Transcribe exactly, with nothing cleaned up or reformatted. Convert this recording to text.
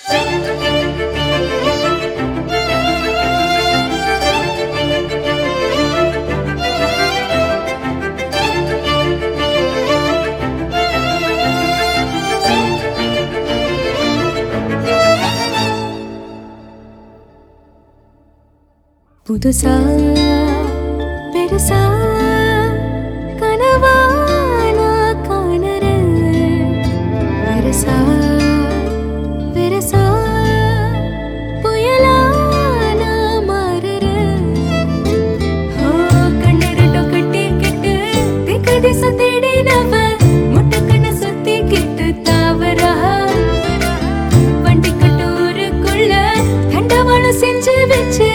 புதுசா பெருசா கனவா நான் காணறேன். பெருசா பெருசா புயலா நான் மாறுறேன். கண்ணு ரெண்டும் கட்டிக்கிட்டு திக்கு திசை தேடினவ முட்டை கண்ணை சுத்திக்கிட்டு தாவரா. வண்டி கட்டு ஊருக்குள்ள தண்டவாளம் செஞ்சு வச்சு